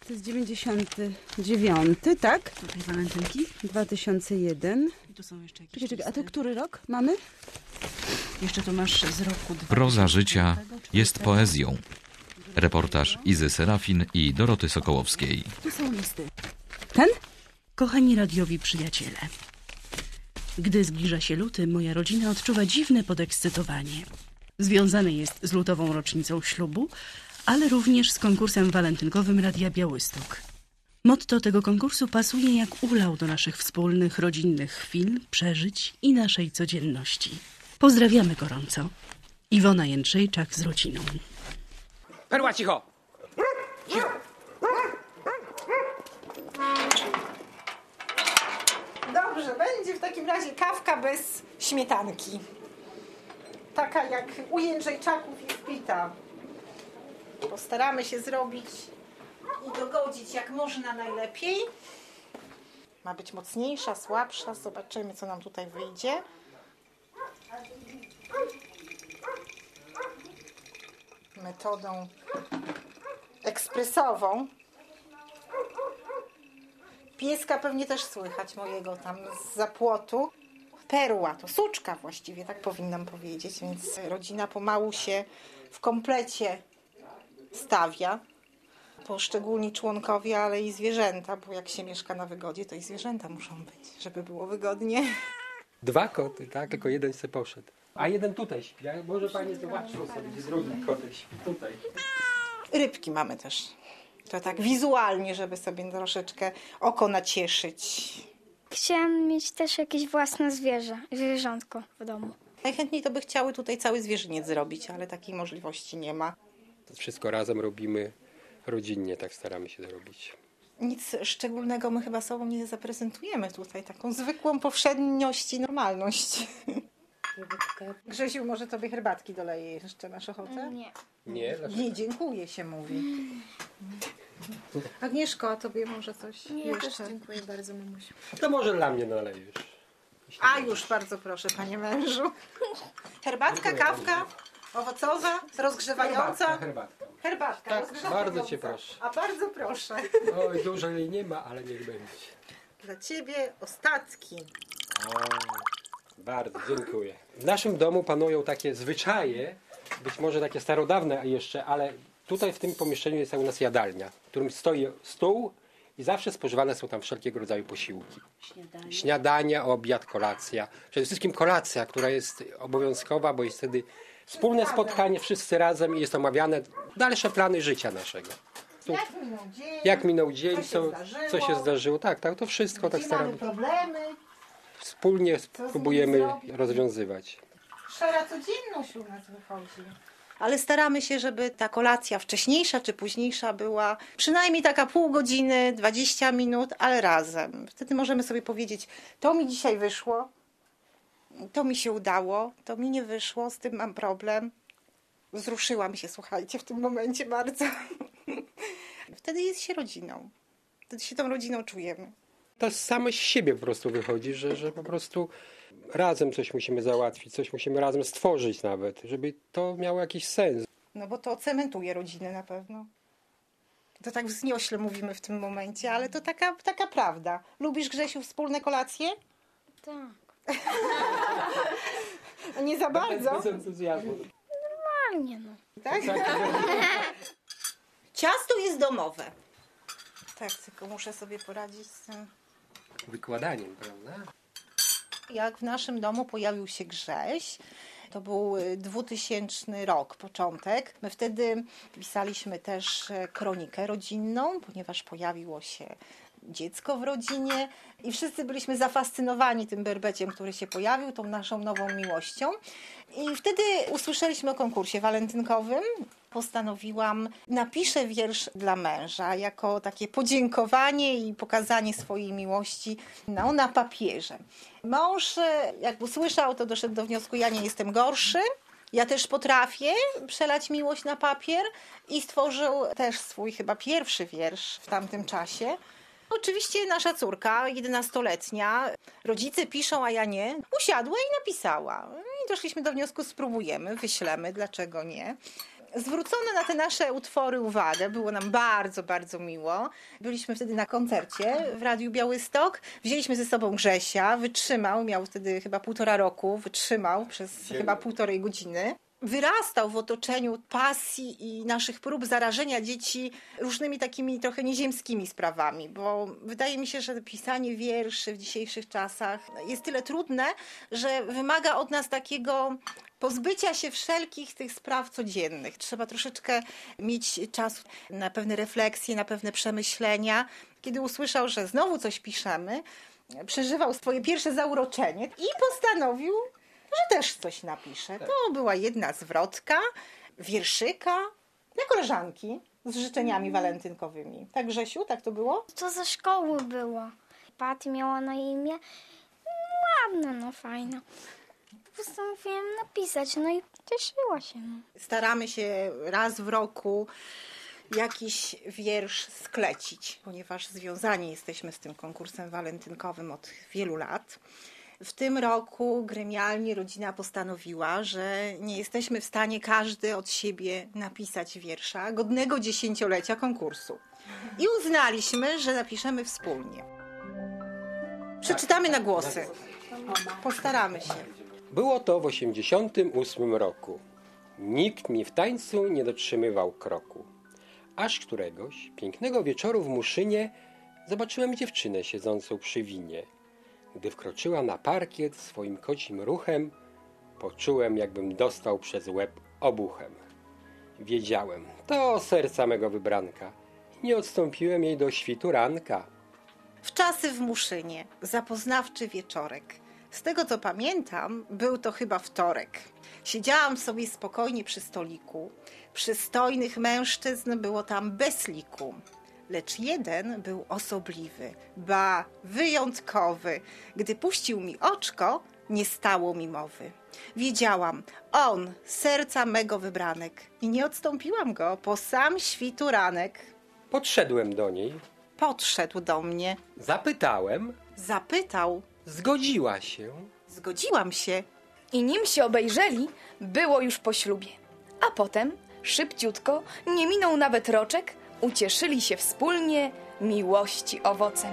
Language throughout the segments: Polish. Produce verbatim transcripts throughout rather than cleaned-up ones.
To jest dziewięćdziesiąty dziewiąty, tak? Tutaj walentynki. dwa tysiące jeden. I tu są jeszcze jakieś Czekaj, czekaj, a listy. to który rok mamy? Jeszcze tu masz z roku dwa. Proza życia jest poezją. Reportaż Izy Serafin i Doroty Sokołowskiej. Tu są listy. Ten? Kochani radiowi przyjaciele. Gdy zbliża się luty, moja rodzina odczuwa dziwne podekscytowanie. Związany jest z lutową rocznicą ślubu, ale również z konkursem walentynkowym Radia Białystok. Motto tego konkursu pasuje jak ulał do naszych wspólnych, rodzinnych chwil, przeżyć i naszej codzienności. Pozdrawiamy gorąco. Iwona Jędrzejczak z rodziną. Perła, cicho! Cicho! Dobrze, będzie w takim razie kawka bez śmietanki. Taka jak u Jędrzejczaków jest pita. Postaramy się zrobić i dogodzić jak można najlepiej. Ma być mocniejsza, słabsza. Zobaczymy, co nam tutaj wyjdzie. Metodą ekspresową. Pieska pewnie też słychać mojego tam z płotu. Perła, to suczka właściwie, tak powinnam powiedzieć, więc rodzina pomału się w komplecie stawia. Poszczególni członkowie, ale i zwierzęta, bo jak się mieszka na wygodzie, to i zwierzęta muszą być, żeby było wygodnie. Dwa koty, tak? Tylko jeden se poszedł. A jeden tutaj śpi. Może pani zobaczył sobie, gdzie drugi kotek śpi. Tutaj. Rybki mamy też. To tak wizualnie, żeby sobie troszeczkę oko nacieszyć. Chciałam mieć też jakieś własne zwierzę, zwierzątko w domu. Najchętniej to by chciały tutaj cały zwierzyniec zrobić, ale takiej możliwości nie ma. To wszystko razem robimy rodzinnie, tak staramy się zrobić. Nic szczególnego my chyba sobą nie zaprezentujemy tutaj. Taką zwykłą powszedniość i normalność. Grzesiu, może tobie herbatki doleję jeszcze, masz ochotę? Nie. Nie? Dlaczego? Nie, dziękuję się mówi. Agnieszko, a tobie może coś Nie, jeszcze? też dziękuję bardzo, mamusiu. To może dla mnie nalejesz. A już, bardzo proszę, panie mężu. Herbatka, kawka owocowa, rozgrzewająca. Herbatka, herbatka. Herbatka, Tak, rozgrzewająca. bardzo cię proszę. A bardzo proszę. Oj, dużo jej nie ma, ale niech będzie. Dla ciebie ostatki. O, bardzo dziękuję. W naszym domu panują takie zwyczaje, być może takie starodawne jeszcze, ale tutaj w tym pomieszczeniu jest u nas jadalnia, w którym stoi stół i zawsze spożywane są tam wszelkiego rodzaju posiłki. Śniadanie. Śniadania, obiad, kolacja. Przede wszystkim kolacja, która jest obowiązkowa, bo jest wtedy wspólne spotkanie, wszyscy razem i jest omawiane dalsze plany życia naszego. Tu, Jak minął dzień? jak minął dzień, Co się co, zdarzyło? co się zdarzyło. Tak, tak, to wszystko tak Gdzie mamy staramy. problemy? Wspólnie nimi próbujemy zrobić? rozwiązywać. Szara codzienność u nas wychodzi. Ale staramy się, żeby ta kolacja wcześniejsza czy późniejsza była przynajmniej taka pół godziny, dwadzieścia minut, ale razem. Wtedy możemy sobie powiedzieć, to mi dzisiaj wyszło, to mi się udało, to mi nie wyszło, z tym mam problem. Wzruszyłam się, słuchajcie, w tym momencie bardzo. Wtedy jest się rodziną. Wtedy się tą rodziną czujemy. To z samej siebie po prostu wychodzi, że, że po prostu razem coś musimy załatwić, coś musimy razem stworzyć nawet, żeby to miało jakiś sens. No bo to cementuje rodzinę na pewno. To tak wzniośle mówimy w tym momencie, ale to taka, taka prawda. Lubisz, Grzesiu, wspólne kolacje? Tak. Nie za bardzo. Bez entuzjazmu. Fajnie, no. Tak? Ciasto jest domowe. Tak, tylko muszę sobie poradzić z tym. Wykładaniem, prawda? Jak w naszym domu pojawił się Grześ, to był dwutysięczny rok, początek. My wtedy pisaliśmy też kronikę rodzinną, ponieważ pojawiło się dziecko w rodzinie i wszyscy byliśmy zafascynowani tym berbeciem, który się pojawił, tą naszą nową miłością. I wtedy usłyszeliśmy o konkursie walentynkowym. Postanowiłam, napiszę wiersz dla męża jako takie podziękowanie i pokazanie swojej miłości no, na papierze. Mąż, jak usłyszał, to doszedł do wniosku, ja nie jestem gorszy. Ja też potrafię przelać miłość na papier i stworzył też swój chyba pierwszy wiersz w tamtym czasie. Oczywiście nasza córka, jedenastoletnia, rodzice piszą, a ja nie, usiadła i napisała. I doszliśmy do wniosku, spróbujemy, wyślemy, dlaczego nie. Zwrócono na te nasze utwory uwagę, było nam bardzo, bardzo miło. Byliśmy wtedy na koncercie w Radiu Białystok, wzięliśmy ze sobą Grzesia, wytrzymał, miał wtedy chyba półtora roku, wytrzymał przez chyba półtorej godziny. Wyrastał w otoczeniu pasji i naszych prób zarażenia dzieci różnymi takimi trochę nieziemskimi sprawami, bo wydaje mi się, że pisanie wierszy w dzisiejszych czasach jest tyle trudne, że wymaga od nas takiego pozbycia się wszelkich tych spraw codziennych. Trzeba troszeczkę mieć czas na pewne refleksje, na pewne przemyślenia. Kiedy usłyszał, że znowu coś piszemy, przeżywał swoje pierwsze zauroczenie i postanowił, że też coś napisze. To była jedna zwrotka, wierszyka dla koleżanki z życzeniami walentynkowymi. Tak, Grzesiu, tak to było? To ze szkoły było. Pat miała na imię. Ładne, no fajne. Postanowiłem napisać, no i cieszyła się. No. Staramy się raz w roku jakiś wiersz sklecić, ponieważ związani jesteśmy z tym konkursem walentynkowym od wielu lat. W tym roku gremialnie rodzina postanowiła, że nie jesteśmy w stanie każdy od siebie napisać wiersza godnego dziesięciolecia konkursu. I uznaliśmy, że napiszemy wspólnie. Przeczytamy na głosy. Postaramy się. Było to w osiemdziesiątym ósmym roku. Nikt mi w tańcu nie dotrzymywał kroku. Aż któregoś pięknego wieczoru w Muszynie zobaczyłem dziewczynę siedzącą przy winie. Gdy wkroczyła na parkiet swoim kocim ruchem, poczułem, jakbym dostał przez łeb obuchem. Wiedziałem, to serca mego wybranka i nie odstąpiłem jej do świtu ranka. W czasy w Muszynie, zapoznawczy wieczorek. Z tego co pamiętam, był to chyba wtorek. Siedziałam sobie spokojnie przy stoliku. Przystojnych mężczyzn było tam bez liku. Lecz jeden był osobliwy, ba, wyjątkowy. Gdy puścił mi oczko, nie stało mi mowy. Wiedziałam, on, serca mego wybranek. I nie odstąpiłam go po sam świtu ranek. Podszedłem do niej, Podszedł do mnie, zapytałem, zapytał, zgodziła się. zgodziłam się. I nim się obejrzeli, było już po ślubie. A potem, szybciutko, nie minął nawet roczek, ucieszyli się wspólnie miłości owocem.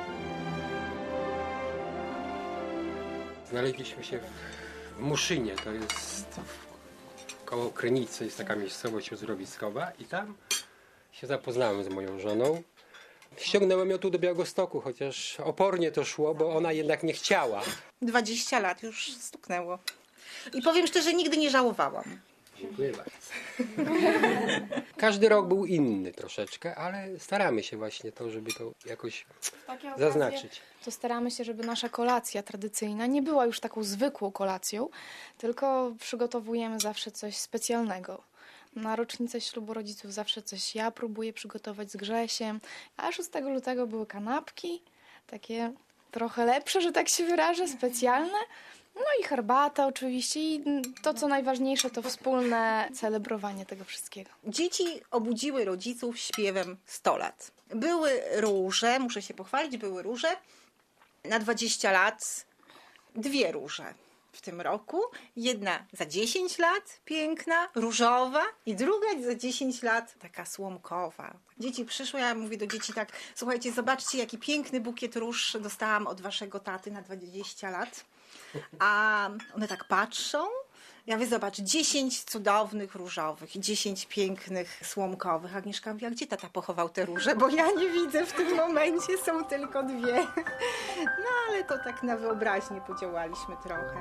Znaleźliśmy się w Muszynie, to jest koło Krynicy, jest taka miejscowość uzdrowiskowa i tam się zapoznałem z moją żoną. Ściągnąłem ją tu do Białegostoku, chociaż opornie to szło, bo ona jednak nie chciała. Dwadzieścia lat już stuknęło. I powiem szczerze, nigdy nie żałowałam. Dziękuję bardzo. Każdy rok był inny troszeczkę, ale staramy się właśnie to, żeby to jakoś Takie okazje, zaznaczyć. to staramy się, żeby nasza kolacja tradycyjna nie była już taką zwykłą kolacją, tylko przygotowujemy zawsze coś specjalnego. Na rocznicę ślubu rodziców zawsze coś ja próbuję przygotować z Grzesiem, a szóstego lutego były kanapki, takie trochę lepsze, że tak się wyrażę, specjalne. No i herbata oczywiście i to, co najważniejsze, to wspólne celebrowanie tego wszystkiego. Dzieci obudziły rodziców śpiewem sto lat. Były róże, muszę się pochwalić, były róże. Na dwadzieścia lat dwie róże w tym roku. Jedna za dziesięć lat, piękna, różowa i druga za dziesięć lat, taka słomkowa. Dzieci przyszły, ja mówię do dzieci tak, słuchajcie, zobaczcie, jaki piękny bukiet róż dostałam od waszego taty na dwadzieścia lat. A one tak patrzą. Ja mówię, zobacz, dziesięć cudownych różowych i dziesięć pięknych słomkowych. Agnieszka mówi, a gdzie tata pochował te róże? Bo ja nie widzę w tym momencie, są tylko dwie. No ale to tak na wyobraźnię podziałaliśmy trochę.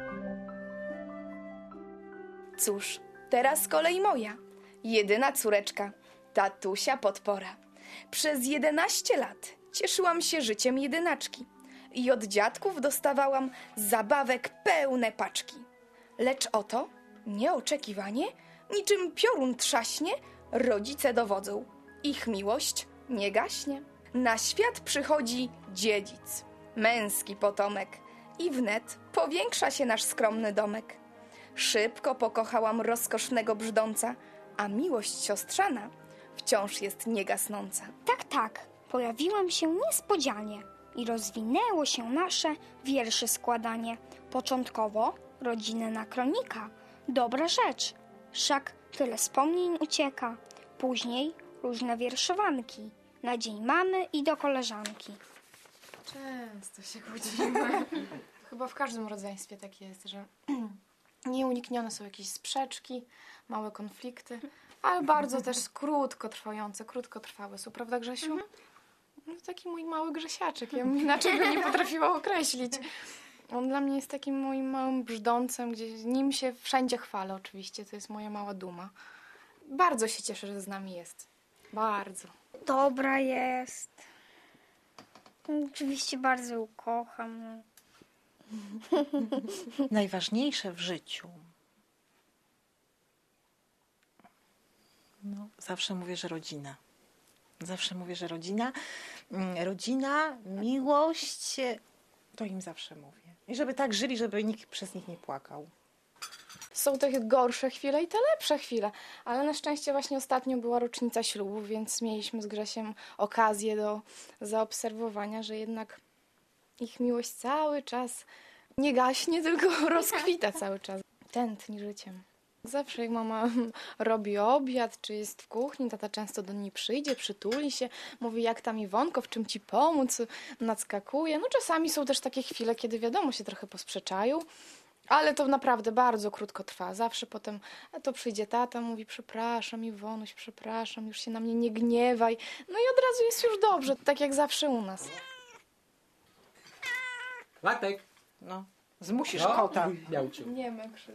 Cóż, teraz z kolei moja, jedyna córeczka, tatusia podpora. Przez jedenaście lat cieszyłam się życiem jedynaczki i od dziadków dostawałam zabawek pełne paczki. Lecz oto, nieoczekiwanie, niczym piorun trzaśnie, rodzice dowodzą. Ich miłość nie gaśnie. Na świat przychodzi dziedzic, męski potomek i wnet powiększa się nasz skromny domek. Szybko pokochałam rozkosznego brzdąca, a miłość siostrzana wciąż jest niegasnąca. Tak, tak, pojawiłam się niespodzianie i rozwinęło się nasze wierszy składanie. Początkowo rodzinna kronika, dobra rzecz, wszak Tyle wspomnień ucieka. Później różne wierszowanki. Na dzień mamy i do koleżanki. Często się kłócimy. Chyba w każdym rodzeństwie tak jest, że nieuniknione są jakieś sprzeczki, małe konflikty, ale bardzo też krótkotrwające, krótkotrwałe są, prawda Grzesiu? Mhm. No, taki mój mały Grzesiaczek, ja bym inaczej go nie potrafiła określić. On dla mnie jest takim moim małym brzdącem, gdzie nim się wszędzie chwalę oczywiście, to jest moja mała duma. Bardzo się cieszę, że z nami jest. Bardzo. Dobra jest. Oczywiście bardzo ją kocham. No. Najważniejsze w życiu. No, zawsze mówię, że rodzina. Zawsze mówię, że rodzina. Rodzina, miłość, to im zawsze mówię. I żeby tak żyli, żeby nikt przez nich nie płakał. Są te gorsze chwile i te lepsze chwile, ale na szczęście właśnie ostatnio była rocznica ślubu, więc mieliśmy z Grzesiem okazję do zaobserwowania, że jednak ich miłość cały czas nie gaśnie, tylko rozkwita cały czas. Tętni życiem. Zawsze jak mama robi obiad, czy jest w kuchni, tata często do niej przyjdzie, przytuli się, mówi jak tam Iwonko, w czym ci pomóc, nadskakuje. No czasami są też takie chwile, kiedy wiadomo, się trochę posprzeczają, ale to naprawdę bardzo krótko trwa. Zawsze potem to przyjdzie tata, mówi przepraszam Iwonuś, przepraszam, już się na mnie nie gniewaj. No i od razu jest już dobrze, tak jak zawsze u nas. Latek. No, zmusisz No, kota. miauczył. Nie ma krzyk.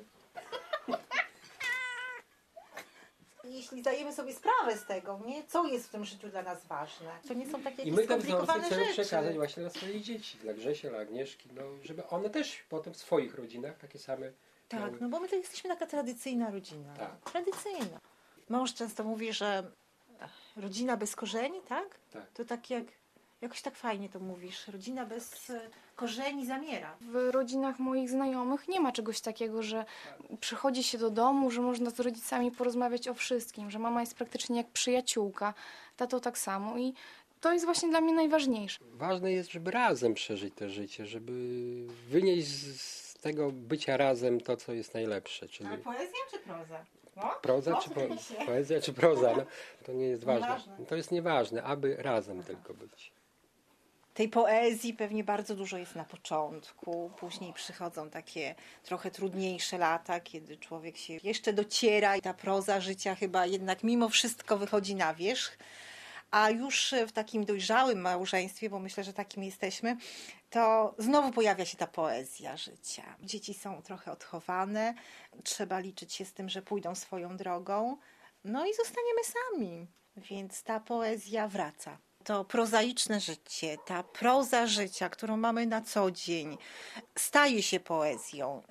Jeśli zdajemy sobie sprawę z tego, nie? Co jest w tym życiu dla nas ważne. To nie są takie I my te skomplikowane wzorce chcemy rzeczy. przekazać właśnie dla swoich dzieci, dla Grzesia, dla Agnieszki, no, żeby one też potem w swoich rodzinach takie same Tak, miały. no bo my to jesteśmy taka tradycyjna rodzina. Tak. Tradycyjna. Mąż często mówi, że rodzina bez korzeni, tak? Tak. To tak jak, jakoś tak fajnie to mówisz. Rodzina bez e, korzeni zamiera. W rodzinach moich znajomych nie ma czegoś takiego, że przychodzi się do domu, że można z rodzicami porozmawiać o wszystkim, że mama jest praktycznie jak przyjaciółka, tato tak samo i to jest właśnie dla mnie najważniejsze. Ważne jest, żeby razem przeżyć to życie, żeby wynieść z, z tego bycia razem to, co jest najlepsze. Czyli Ale poezja czy proza? No? proza czy po, poezja czy proza, no, to nie jest ważne. Nieważne. To jest nieważne, aby razem tylko być. Tej poezji pewnie bardzo dużo jest na początku, później przychodzą takie trochę trudniejsze lata, kiedy człowiek się jeszcze dociera i ta proza życia chyba jednak mimo wszystko wychodzi na wierzch. A już w takim dojrzałym małżeństwie, bo myślę, że takim jesteśmy, to znowu pojawia się ta poezja życia. Dzieci są trochę odchowane, trzeba liczyć się z tym, że pójdą swoją drogą, no i zostaniemy sami, więc ta poezja wraca. To prozaiczne życie, ta proza życia, którą mamy na co dzień, staje się poezją.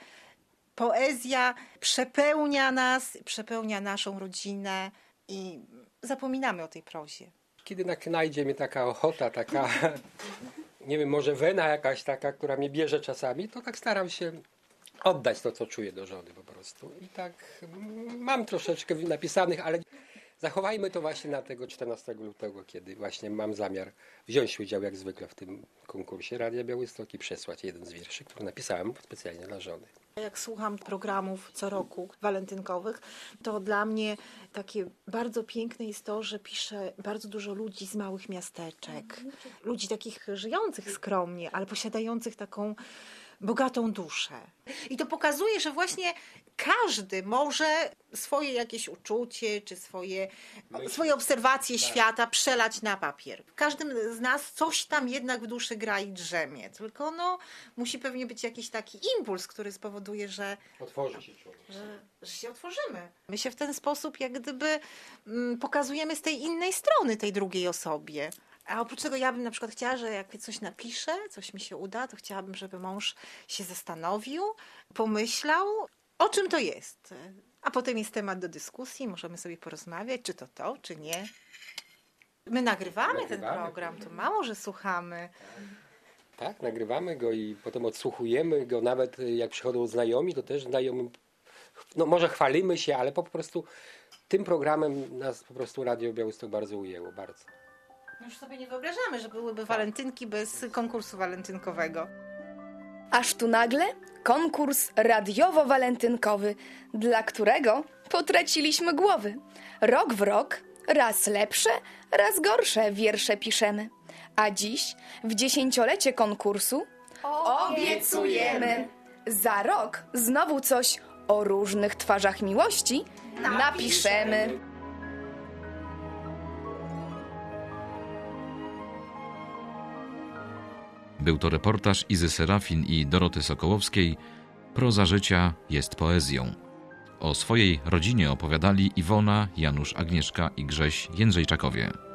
Poezja przepełnia nas, przepełnia naszą rodzinę i zapominamy o tej prozie. Kiedy najdzie mnie taka ochota, taka, nie wiem, może wena jakaś taka, która mnie bierze czasami, to tak staram się oddać to, co czuję do żony po prostu. I tak mam troszeczkę napisanych, ale zachowajmy to właśnie na tego czternastego lutego, kiedy właśnie mam zamiar wziąć udział jak zwykle w tym konkursie Radia Białystok i przesłać jeden z wierszy, który napisałem specjalnie dla żony. Jak słucham programów co roku walentynkowych, to dla mnie takie bardzo piękne jest to, że pisze bardzo dużo ludzi z małych miasteczek. Ludzi takich żyjących skromnie, ale posiadających taką bogatą duszę. I to pokazuje, że właśnie każdy może swoje jakieś uczucie, czy swoje, swoje obserwacje świata przelać na papier. W każdym z nas coś tam jednak w duszy gra i drzemie. Tylko no, musi pewnie być jakiś taki impuls, który spowoduje, że, Otworzy się człowiek. że, że się otworzymy. My się w ten sposób jak gdyby mm, pokazujemy z tej innej strony tej drugiej osobie. A oprócz tego ja bym na przykład chciała, że jak coś napiszę, coś mi się uda, to chciałabym, żeby mąż się zastanowił, pomyślał, o czym to jest. A potem jest temat do dyskusji, możemy sobie porozmawiać, czy to to, czy nie. My nagrywamy, Nagrywamy. ten program, to mało, że słuchamy. Tak, nagrywamy go i potem odsłuchujemy go, nawet jak przychodzą znajomi, to też znajomi, no może chwalimy się, ale po prostu tym programem nas po prostu Radio Białystok bardzo ujęło, bardzo. Już sobie nie wyobrażamy, że byłyby walentynki bez konkursu walentynkowego. Aż tu nagle konkurs radiowo-walentynkowy, dla którego potraciliśmy głowy. Rok w rok, raz lepsze, raz gorsze wiersze piszemy. A dziś, w dziesięciolecie konkursu, obiecujemy, za rok znowu coś o różnych twarzach miłości napiszemy. Był to reportaż Izy Serafin i Doroty Sokołowskiej. Proza życia jest poezją. O swojej rodzinie opowiadali Iwona, Janusz, Agnieszka i Grześ Jędrzejczakowie.